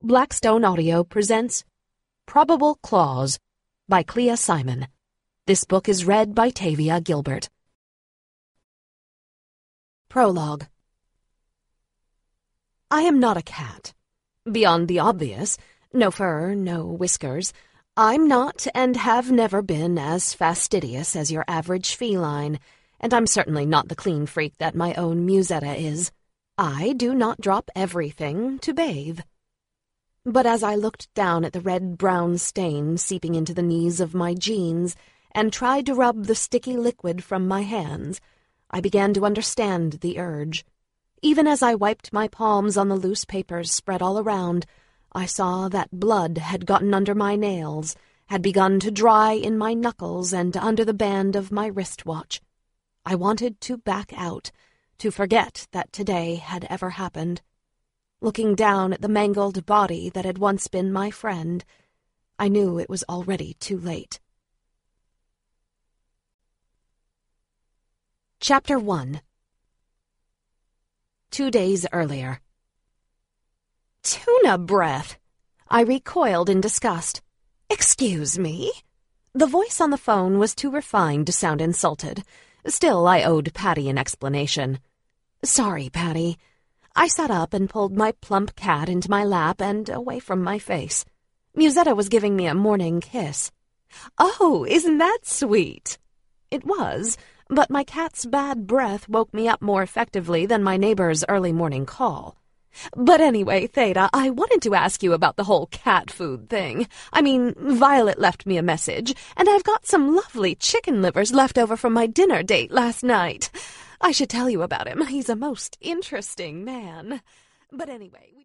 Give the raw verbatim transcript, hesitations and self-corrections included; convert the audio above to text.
Blackstone Audio presents Probable Clause by Clea Simon. This book is read by Tavia Gilbert. Prologue. I am not a cat. Beyond the obvious, no fur, no whiskers, I'm not and have never been as fastidious as your average feline, and I'm certainly not the clean freak that my own Musetta is. I do not drop everything to bathe. But as I looked down at the red-brown stain seeping into the knees of my jeans and tried to rub the sticky liquid from my hands, I began to understand the urge. Even as I wiped my palms on the loose papers spread all around, I saw that blood had gotten under my nails, had begun to dry in my knuckles and under the band of my wristwatch. I wanted to back out, to forget that today had ever happened. Looking down at the mangled body that had once been my friend, I knew it was already too late. Chapter one. Two days earlier. Tuna breath! I recoiled in disgust. Excuse me? The voice on the phone was too refined to sound insulted. Still, I owed Patty an explanation. Sorry, Patty. I sat up and pulled my plump cat into my lap and away from my face. Musetta was giving me a morning kiss. Oh, isn't that sweet? It was, but my cat's bad breath woke me up more effectively than my neighbor's early morning call. But anyway, Theta, I wanted to ask you about the whole cat food thing. I mean, Violet left me a message, and I've got some lovely chicken livers left over from my dinner date last night. I should tell you about him. He's a most interesting man. But anyway... We